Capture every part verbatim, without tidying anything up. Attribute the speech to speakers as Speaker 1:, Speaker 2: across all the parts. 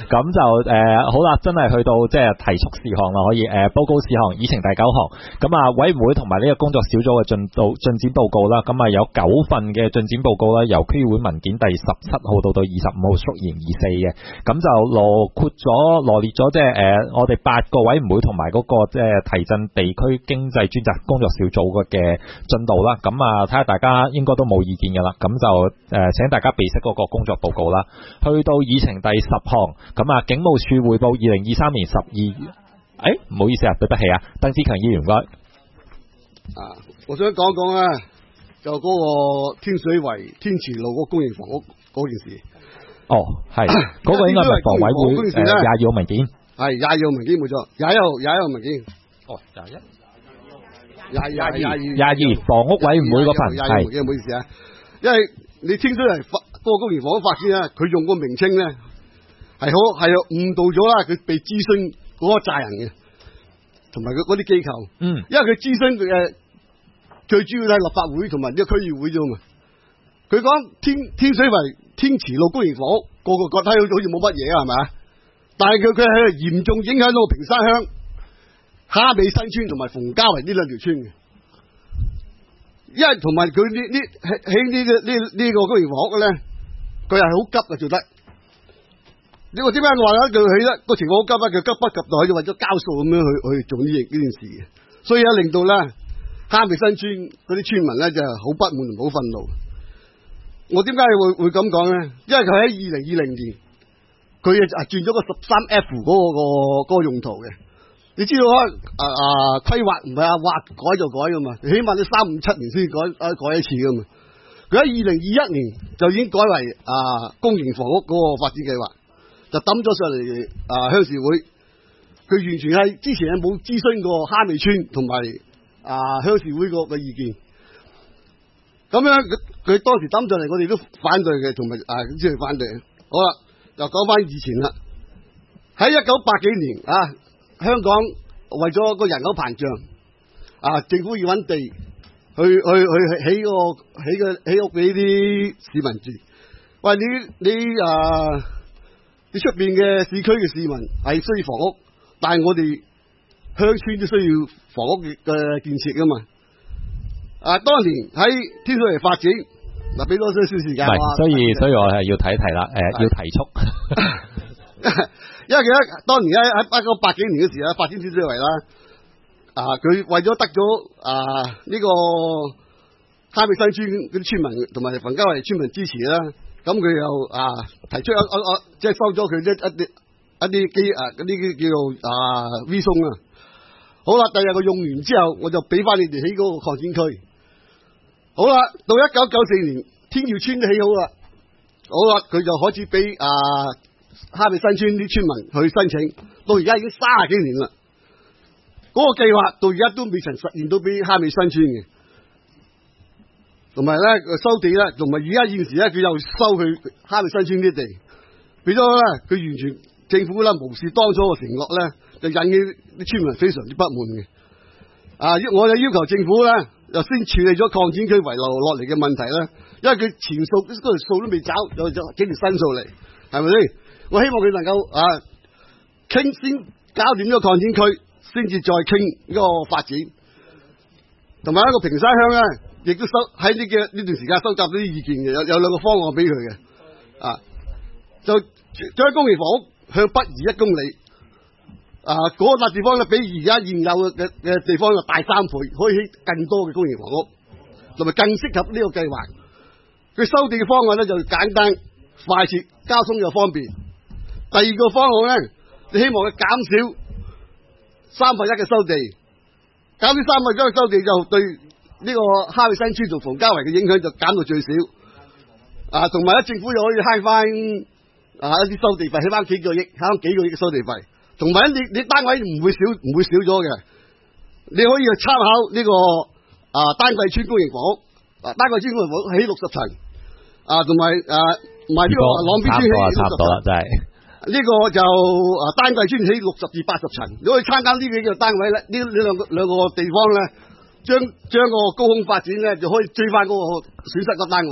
Speaker 1: 咁就誒、呃、好啦，真係去到即係提速事項啦，可以誒、呃、報告事項議程第九項。咁啊，委員會同埋呢個工作小組嘅進度進展報告啦，咁啊有九份嘅進展報告啦，由區議會文件第十七號到到二十五號縮延而四嘅，咁就羅括咗羅列咗即係誒我哋八個委員會同埋嗰個即係提振地區經濟專責工作小組嘅進度啦。咁啊睇下大家應該都冇意見㗎啦，咁就誒、呃、請大家備悉嗰個工作報告啦。去到議程第十項，咁啊警務處匯報二零二三年十二月，誒唔好意思啊，對不起啊，鄧志強議員唔該。
Speaker 2: 啊，我想講講咧，就嗰個天水圍天慈路嗰公營房屋嗰件事。哦，係，嗰、那個應該係房委會誒廿二號文件。係廿二號文件冇錯，廿一號廿一號文件。哦，廿一。廿廿廿二廿二房屋委員會嗰份係。唔好意思啊，因為你天水圍發嗰個公營房屋發展咧，佢用個名稱咧係好係誤導咗啦，佢被諮詢嗰個責任嘅。同埋佢嗰啲機構，嗯，因為佢諮詢佢誒，最主要係立法會同埋呢個區議會啫嘛。佢講天天水圍天慈路公營房屋，個個覺得好似好似冇乜嘢啊，係咪啊？但係佢佢係嚴重影響到平山鄉、蝦尾新村同埋馮家圍呢兩條村嘅。因為同埋佢呢呢喺呢個呢呢個公營房屋嘅咧，佢係好急嘅做得。你話點解我話咧？佢起得個情況好急啊！佢急不及待，就為咗交數咁樣去去做呢呢件事嘅，所以咧令到咧蝦尾新村嗰啲村民咧就好不滿同好憤怒。我點解會會咁講咧？因為佢喺二零二零年，佢啊轉咗個十三 F 嗰、嗰個、嗰個用途嘅。你知道啊？啊啊規劃唔係啊劃改就改噶嘛，起碼你三五七年先改啊改一次噶嘛。佢喺二零二一年就已經改為啊公營房屋嗰個發展計劃。就抌咗上嚟啊鄉事會，佢完全係之前係冇諮詢過蝦尾村同埋啊鄉事會個嘅意見。咁樣佢佢當時抌上嚟，我哋都反對嘅，同埋啊即係反對。好啦，又講翻以前啦。喺一九八幾年啊，香港為咗個人口膨脹啊，政府要揾地去去去起個起個起屋俾啲市民住。喂，你你啊〜你出邊嘅市區嘅市民係需要房屋，但係我哋鄉村都需要房屋嘅建設噶嘛。啊，當年喺天水圍發展，嗱俾多少少時間。唔係，所以所以我係要提一提啦，誒、呃，要提速。因為佢喺當年喺喺一九八幾年嘅時候發展天水圍啦，啊，佢為咗得咗啊呢、這個蝦尾新村嗰啲村民同埋馮家圍村民支持啦。咁佢又啊提出一我我即係收咗佢一一啲一啲機啊嗰啲叫做啊 V 松啊，好啦，第日佢用完之後，我就俾翻你哋起嗰個擴展區。好啦，到一九九四年天耀村都起好啦，好啦，佢就開始俾啊蝦尾新村啲村民去申請，到而家已經三十幾年啦，嗰、那個計劃到而家都未曾實現到俾蝦尾新村嘅。同埋咧，收地咧，同埋而家現時咧，佢又收佢蝦尾新村啲地，變咗咧，佢完全政府咧無視當初嘅承諾咧，就引起啲村民非常之不滿嘅。啊，我就要求政府咧，就先處理咗擴展區遺留落嚟嘅問題啦，因為佢前數嗰條數都未找，又就幾條新數嚟，係咪先？我希望佢能夠啊，傾先搞掂咗擴展區，先至再傾呢個發展，同埋一個平山鄉咧。亦都收喺呢嘅呢段時間收集咗啲意見嘅，有有兩個方案俾佢嘅，啊，就將公營房屋向北移一公里，啊，嗰、那個地方咧比而家現有嘅嘅地方又大三倍，可以起更多嘅公營房屋，同埋更適合呢個計劃。佢收地嘅方案咧就簡單快捷，交通又方便。第二個方案咧，你希望佢減少三分一嘅收地，減少三分一嘅收地就對。呢、這個蝦尾新村同馮家圍嘅影響就減到最少，啊，同埋咧政府又可以慳翻啊一啲收地費，起翻幾個億，慳翻幾個億嘅收地費，同埋你你單位唔會少唔會少咗嘅，你可以去參考呢、這個啊丹桂村公營房屋，啊丹桂村公營房屋起六十層，啊同埋啊唔係呢個朗邊村起六十層，真係呢個就啊丹桂村起六十至八十層，你可以參加呢幾個單位咧，呢呢兩個兩個地方咧。將將個高空發展咧，就可以追翻嗰個損失個單位，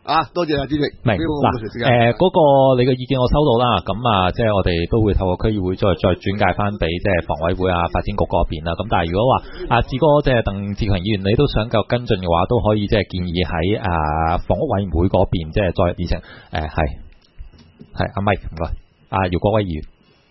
Speaker 2: 啊，多謝啊，主席。
Speaker 1: 明嗱，誒嗰個你嘅意見我收到啦，咁啊，即係我哋都會透過區議會再再轉介翻俾即係房委會啊、發展局嗰邊啦。咁但係如果話啊志哥即係鄧志強議員，你都想繼續跟進嘅話，都可以即係建議喺啊房屋委員會嗰邊即係再議程。誒係係阿 Mike 唔該，阿姚國威議員。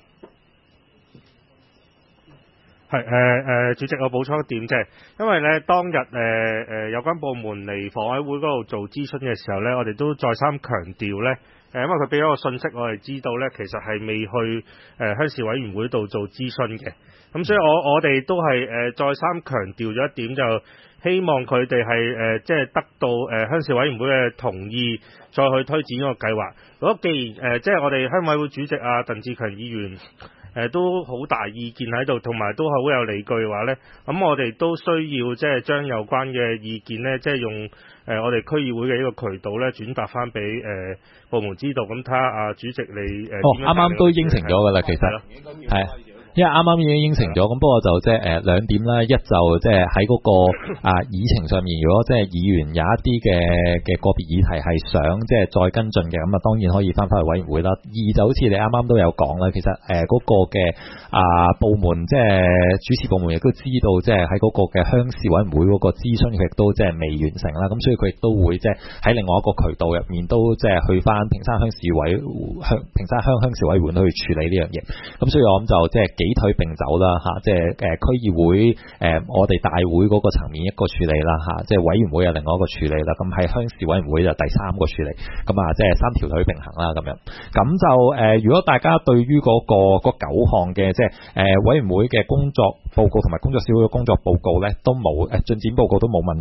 Speaker 3: 係誒誒，主席我補充一點啫，因為咧當日誒誒、呃、有關部門嚟房委會嗰度做諮詢嘅時候咧，我哋都再三強調咧，誒因為佢俾咗個信息，我哋知道咧其實係未去誒鄉事委員會度做諮詢嘅，咁所以我我哋都係誒再三強調咗一點，就希望佢哋係誒即係得到誒鄉事委員會嘅同意，再去推展呢個計劃。如果既然誒即係我哋鄉委會主席啊鄧志強議員。誒都好大意見喺度，同埋都係好有理據嘅話呢，咁我哋都需要即係將有關嘅意見呢，即係用誒我哋區議會嘅呢個渠道呢轉達翻俾誒部門知道，咁睇下啊主席你誒。
Speaker 1: 哦，啱啱都應承咗㗎啦，其實係。因為啱啱已經應承咗，咁不過就即係誒兩點啦，一就即係喺嗰個啊議程上面，如果即係議員有一啲嘅嘅個別議題係想即係再跟進嘅，咁啊當然可以翻返去委員會啦。二就好似你啱啱都有講啦，其實誒嗰個嘅啊部門即係主持部門亦都知道，即係喺嗰個嘅鄉事委員會嗰個諮詢，佢亦都即係未完成啦。咁所以佢亦都會即係喺另外一個渠道入面都即係去翻屏山鄉事委鄉屏山鄉鄉事委員去處理呢樣嘢。咁所以我諗就即係。幾腿並走啦嚇，即係誒區議會誒、呃、我哋大會嗰個層面一個處理啦嚇，即係委員會有另外一個處理啦，咁喺鄉事委員會就第三個處理，咁啊即係三條腿並行啦咁樣。咁就誒、呃，如果大家對於嗰、那個嗰九項嘅即係誒委員會嘅工作報告同埋工作小組嘅工作報告咧，都冇誒進展報告都冇問